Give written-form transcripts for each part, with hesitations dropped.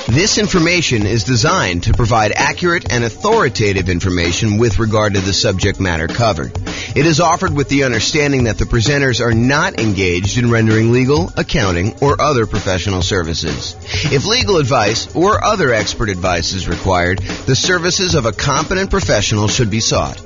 This information is designed to provide accurate and authoritative information with regard to the subject matter covered. It is offered with the understanding that the presenters are not engaged in rendering legal, accounting, or other professional services. If legal advice or other expert advice is required, the services of a competent professional should be sought.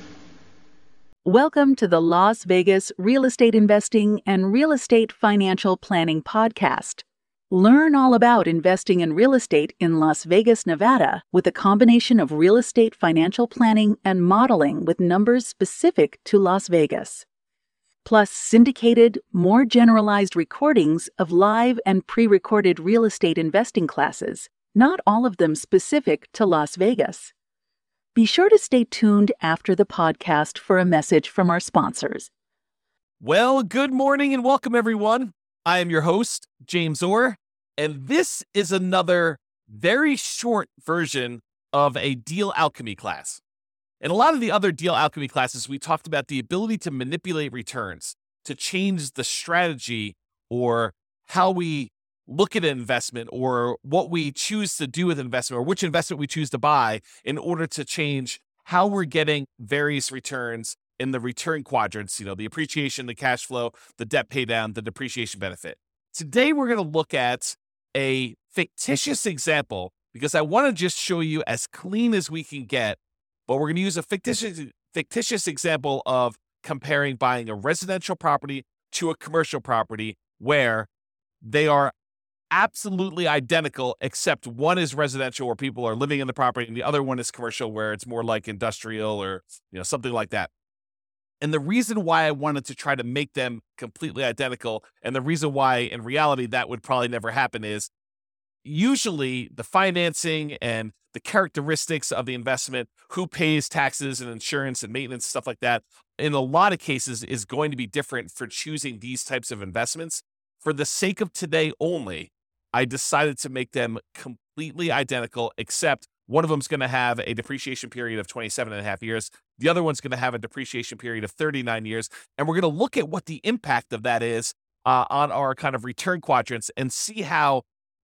Welcome to the Las Vegas Real Estate Investing and Real Estate Financial Planning Podcast. Learn all about investing in real estate in Las Vegas, Nevada, with a combination of real estate financial planning and modeling with numbers specific to Las Vegas. Plus syndicated, more generalized recordings of live and pre-recorded real estate investing classes, not all of them specific to Las Vegas. Be sure to stay tuned after the podcast for a message from our sponsors. Well, good morning and welcome, everyone. I am your host, James Orr, and this is another very short version of a deal alchemy class. In a lot of the other deal alchemy classes, we talked about the ability to manipulate returns, to change the strategy or how we look at an investment or what we choose to do with investment or which investment we choose to buy in order to change how we're getting various returns in the return quadrants, the appreciation, the cash flow, the debt pay down, the depreciation benefit. Today, we're going to look at a fictitious example because I want to just show you as clean as we can get, but we're going to use a fictitious example of comparing buying a residential property to a commercial property where they are absolutely identical, except one is residential where people are living in the property and the other one is commercial where it's more like industrial or something like that. And the reason why I wanted to try to make them completely identical, and the reason why in reality that would probably never happen, is usually the financing and the characteristics of the investment, who pays taxes and insurance and maintenance, stuff like that, in a lot of cases is going to be different for choosing these types of investments. For the sake of today only, I decided to make them completely identical, except one of them is going to have a depreciation period of 27 and a half years. The other one's going to have a depreciation period of 39 years. And we're going to look at what the impact of that is on our kind of return quadrants and see how,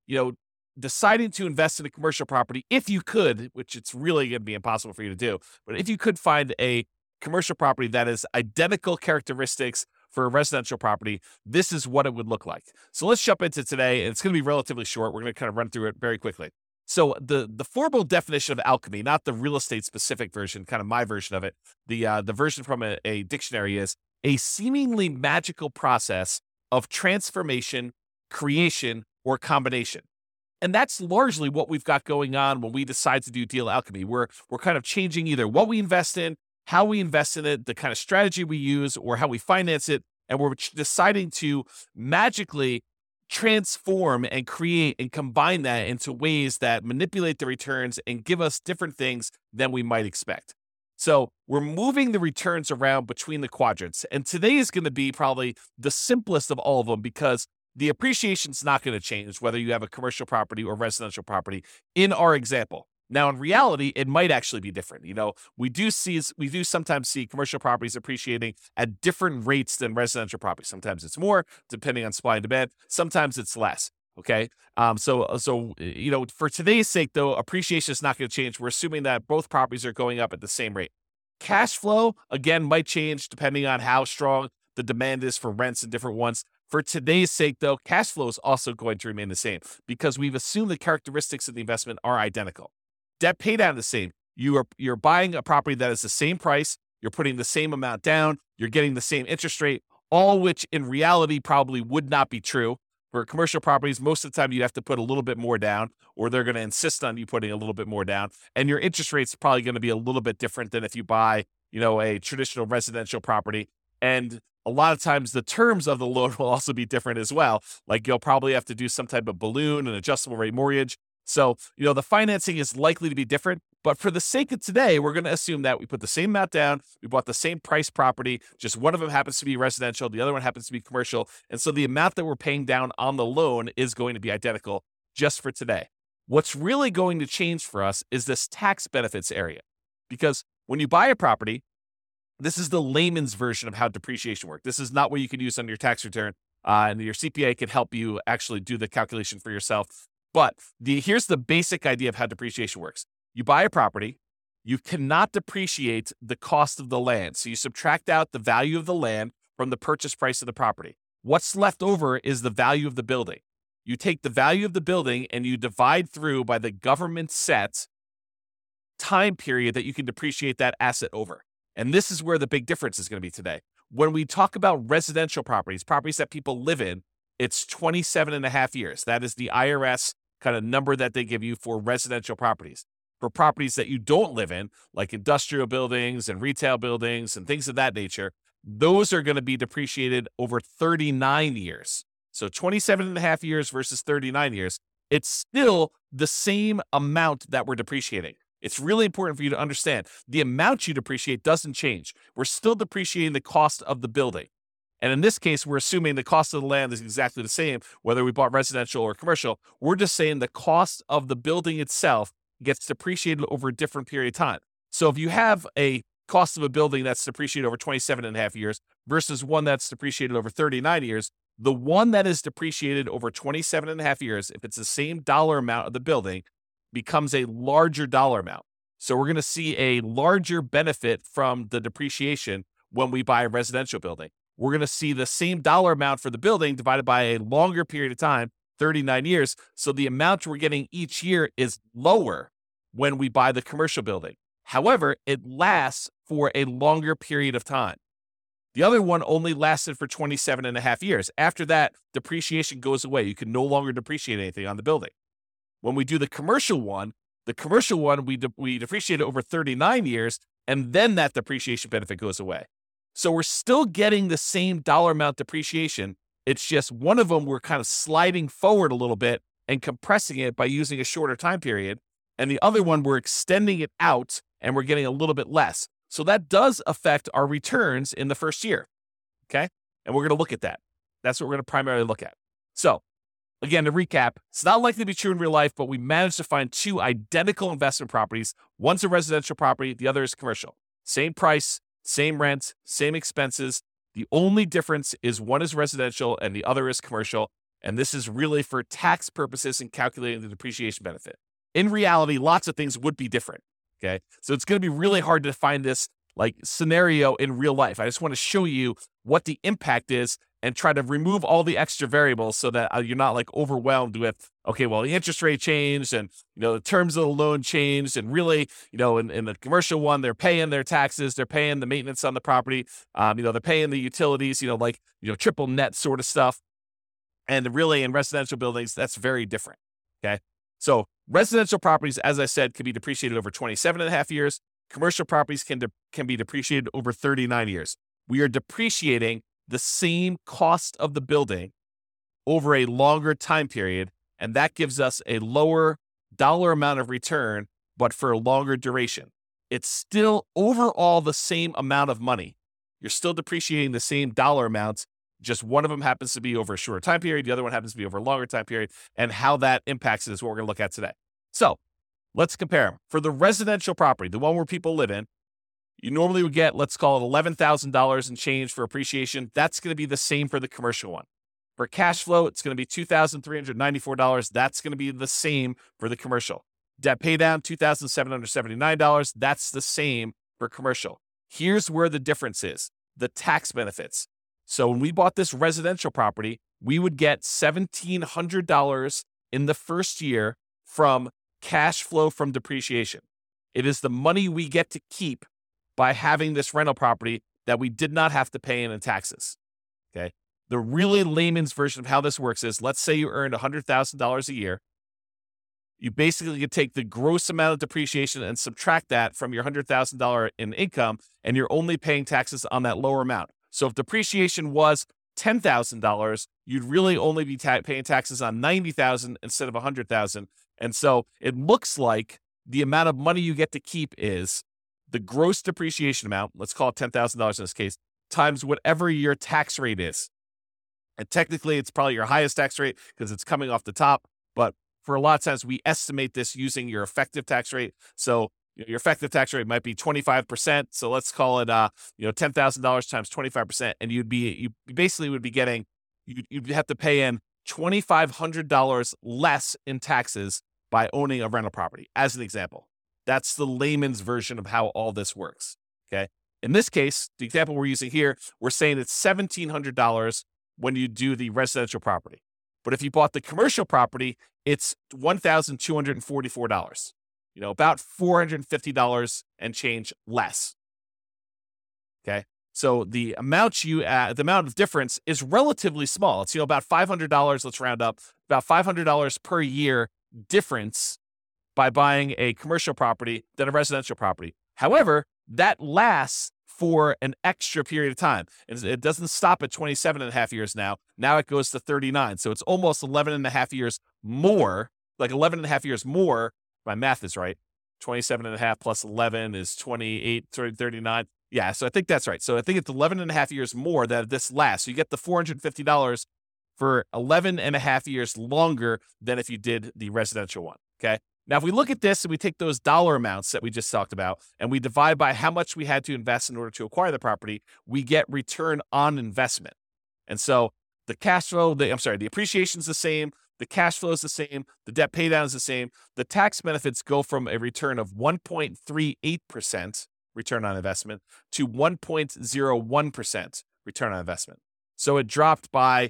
deciding to invest in a commercial property, if you could, which it's really going to be impossible for you to do, but if you could find a commercial property that is identical characteristics for a residential property, this is what it would look like. So let's jump into today. It's going to be relatively short. We're going to kind of run through it very quickly. So the formal definition of alchemy, not the real estate specific version, kind of my version of it, the version from a dictionary is a seemingly magical process of transformation, creation, or combination. And that's largely what we've got going on when we decide to do deal alchemy. We're kind of changing either what we invest in, how we invest in it, the kind of strategy we use, or how we finance it. And we're deciding to magically transform and create and combine that into ways that manipulate the returns and give us different things than we might expect. So we're moving the returns around between the quadrants. And today is going to be probably the simplest of all of them because the appreciation is not going to change whether you have a commercial property or residential property in our example. Now, in reality, it might actually be different. We do sometimes see commercial properties appreciating at different rates than residential properties. Sometimes it's more, depending on supply and demand. Sometimes it's less. Okay. For today's sake, though, appreciation is not going to change. We're assuming that both properties are going up at the same rate. Cash flow, again, might change depending on how strong the demand is for rents in different ones. For today's sake, though, cash flow is also going to remain the same because we've assumed the characteristics of the investment are identical. Debt pay down the same. You're buying a property that is the same price. You're putting the same amount down. You're getting the same interest rate, all which in reality probably would not be true. For commercial properties, most of the time you'd have to put a little bit more down, or they're going to insist on you putting a little bit more down. And your interest rate's probably going to be a little bit different than if you buy, a traditional residential property. And a lot of times the terms of the loan will also be different as well. Like you'll probably have to do some type of balloon, an adjustable rate mortgage. So, the financing is likely to be different, but for the sake of today, we're going to assume that we put the same amount down, we bought the same price property, just one of them happens to be residential, the other one happens to be commercial, and so the amount that we're paying down on the loan is going to be identical just for today. What's really going to change for us is this tax benefits area, because when you buy a property, this is the layman's version of how depreciation works. This is not what you can use on your tax return, and your CPA can help you actually do the calculation for yourself. But here's the basic idea of how depreciation works. You buy a property, you cannot depreciate the cost of the land. So you subtract out the value of the land from the purchase price of the property. What's left over is the value of the building. You take the value of the building and you divide through by the government set time period that you can depreciate that asset over. And this is where the big difference is going to be today. When we talk about residential properties, properties that people live in, it's 27 and a half years. That is the IRS kind of number that they give you for residential properties. For properties that you don't live in, like industrial buildings and retail buildings and things of that nature, those are going to be depreciated over 39 years. So 27 and a half years versus 39 years, it's still the same amount that we're depreciating. It's really important for you to understand the amount you depreciate doesn't change. We're still depreciating the cost of the building. And in this case, we're assuming the cost of the land is exactly the same, whether we bought residential or commercial. We're just saying the cost of the building itself gets depreciated over a different period of time. So if you have a cost of a building that's depreciated over 27 and a half years versus one that's depreciated over 39 years, the one that is depreciated over 27 and a half years, if it's the same dollar amount of the building, becomes a larger dollar amount. So we're going to see a larger benefit from the depreciation when we buy a residential building. We're going to see the same dollar amount for the building divided by a longer period of time, 39 years. So the amount we're getting each year is lower when we buy the commercial building. However, it lasts for a longer period of time. The other one only lasted for 27 and a half years. After that, depreciation goes away. You can no longer depreciate anything on the building. When we do the commercial one, we depreciate it over 39 years, and then that depreciation benefit goes away. So we're still getting the same dollar amount depreciation. It's just one of them we're kind of sliding forward a little bit and compressing it by using a shorter time period. And the other one, we're extending it out and we're getting a little bit less. So that does affect our returns in the first year. Okay. And we're going to look at that. That's what we're going to primarily look at. So again, to recap, it's not likely to be true in real life, but we managed to find two identical investment properties. One's a residential property. The other is commercial. Same price, same rent, same expenses. The only difference is one is residential and the other is commercial. And this is really for tax purposes and calculating the depreciation benefit. In reality, lots of things would be different. Okay. So it's going to be really hard to find this like scenario in real life. I just want to show you what the impact is and try to remove all the extra variables so that you're not like overwhelmed with, okay, well, the interest rate changed and, the terms of the loan changed. And really, in the commercial one, they're paying their taxes, they're paying the maintenance on the property, they're paying the utilities, triple net sort of stuff. And really in residential buildings, that's very different. Okay. So residential properties, as I said, can be depreciated over 27 and a half years. Commercial properties can be depreciated over 39 years. We are depreciating the same cost of the building over a longer time period, and that gives us a lower dollar amount of return, but for a longer duration. It's still overall the same amount of money. You're still depreciating the same dollar amounts, just one of them happens to be over a shorter time period, the other one happens to be over a longer time period, and how that impacts it is what we're going to look at today. So let's compare them. For the residential property, the one where people live in, you normally would get, let's call it $11,000 in change for appreciation. That's going to be the same for the commercial one. For cash flow, it's going to be $2,394. That's going to be the same for the commercial. Debt pay down, $2,779. That's the same for commercial. Here's where the difference is, the tax benefits. So when we bought this residential property, we would get $1,700 in the first year from cash flow from depreciation. It is the money we get to keep by having this rental property that we did not have to pay in taxes. Okay. The really layman's version of how this works is, let's say you earned $100,000 a year. You basically could take the gross amount of depreciation and subtract that from your $100,000 in income, and you're only paying taxes on that lower amount. So if depreciation was $10,000, you'd really only be paying taxes on $90,000 instead of $100,000. And so it looks like the amount of money you get to keep is the gross depreciation amount, let's call it $10,000 in this case, times whatever your tax rate is. And technically, it's probably your highest tax rate because it's coming off the top. But for a lot of times, we estimate this using your effective tax rate. So your effective tax rate might be 25%. So let's call it, $10,000 times 25%. And you basically would be getting, you'd have to pay in $2,500 less in taxes by owning a rental property, as an example. That's the layman's version of how all this works, okay? In this case, the example we're using here, we're saying it's $1,700 when you do the residential property. But if you bought the commercial property, it's $1,244, about $450 and change less, okay? So the amount of difference is relatively small. It's, about $500, let's round up, about $500 per year difference by buying a commercial property than a residential property. However, that lasts for an extra period of time. It doesn't stop at 27 and a half years now. Now it goes to 39. So it's almost 11 and a half years more, like 11 and a half years more. My math is right. 27 and a half plus 11 is 28, 39. Yeah, so I think that's right. So I think it's 11 and a half years more that this lasts. So you get the $450 for 11 and a half years longer than if you did the residential one, okay? Now, if we look at this and we take those dollar amounts that we just talked about and we divide by how much we had to invest in order to acquire the property, we get return on investment. And so the cash flow, the appreciation is the same, the cash flow is the same, the debt pay down is the same. The tax benefits go from a return of 1.38% return on investment to 1.01% return on investment. So it dropped by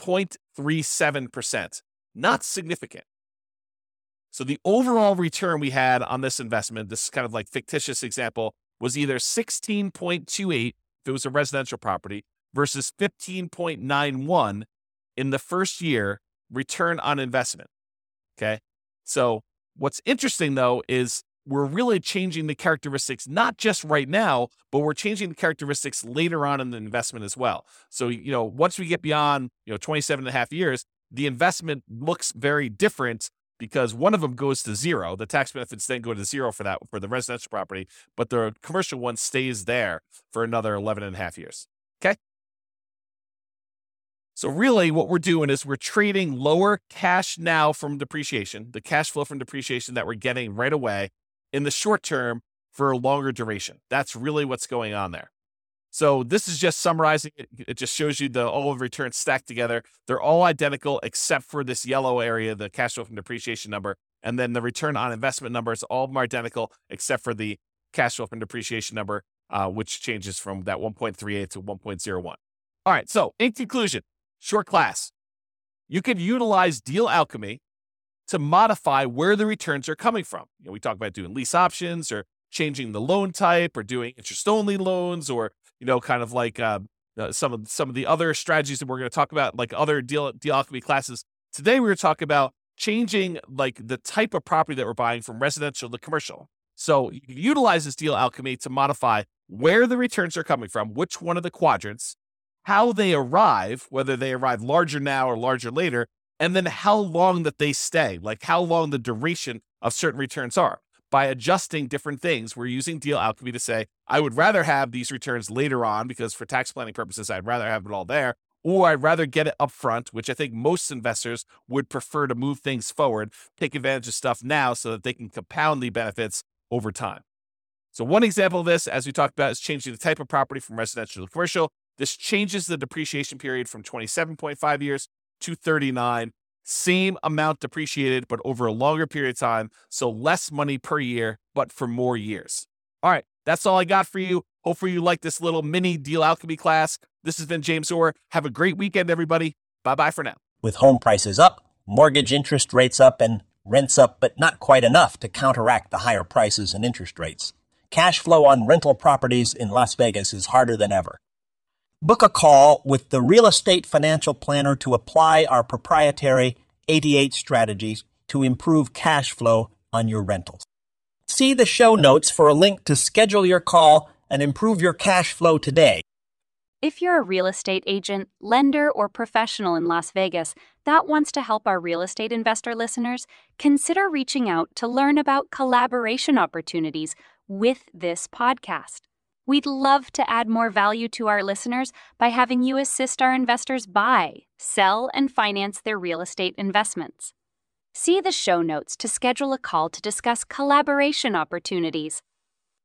0.37%. Not significant. So the overall return we had on this investment, this kind of like fictitious example, was either 16.28 if it was a residential property versus 15.91 in the first year return on investment. Okay. So what's interesting though is we're really changing the characteristics, not just right now, but we're changing the characteristics later on in the investment as well. So, once we get beyond, 27 and a half years, the investment looks very different because one of them goes to zero. The tax benefits then go to zero for the residential property, but the commercial one stays there for another 11 and a half years. Okay. So really what we're doing is we're trading lower cash now from depreciation, the cash flow from depreciation that we're getting right away in the short term for a longer duration. That's really what's going on there. So this is just summarizing it. It just shows you all of the returns stacked together. They're all identical except for this yellow area, the cash flow from depreciation number. And then the return on investment numbers, all of them are identical except for the cash flow from depreciation number, which changes from that 1.38 to 1.01. All right, so in conclusion, short class, you can utilize deal alchemy to modify where the returns are coming from. We talk about doing lease options or changing the loan type or doing interest-only loans or, kind of like some of the other strategies that we're going to talk about, like other deal alchemy classes. Today, we're going to talk about changing like the type of property that we're buying from residential to commercial. So you can utilize this deal alchemy to modify where the returns are coming from, which one of the quadrants, how they arrive, whether they arrive larger now or larger later, and then how long that they stay, like how long the duration of certain returns are. By adjusting different things, we're using deal alchemy to say, I would rather have these returns later on because for tax planning purposes, I'd rather have it all there, or I'd rather get it up front, which I think most investors would prefer to move things forward, take advantage of stuff now so that they can compound the benefits over time. So one example of this, as we talked about, is changing the type of property from residential to commercial. This changes the depreciation period from 27.5 years to 39. Same amount depreciated, but over a longer period of time. So less money per year, but for more years. All right, that's all I got for you. Hopefully you like this little mini deal alchemy class. This has been James Orr. Have a great weekend, everybody. Bye-bye for now. With home prices up, mortgage interest rates up, and rents up, but not quite enough to counteract the higher prices and interest rates, cash flow on rental properties in Las Vegas is harder than ever. Book a call with the Real Estate Financial Planner to apply our proprietary 88 strategies to improve cash flow on your rentals. See the show notes for a link to schedule your call and improve your cash flow today. If you're a real estate agent, lender, or professional in Las Vegas that wants to help our real estate investor listeners, consider reaching out to learn about collaboration opportunities with this podcast. We'd love to add more value to our listeners by having you assist our investors buy, sell, and finance their real estate investments. See the show notes to schedule a call to discuss collaboration opportunities.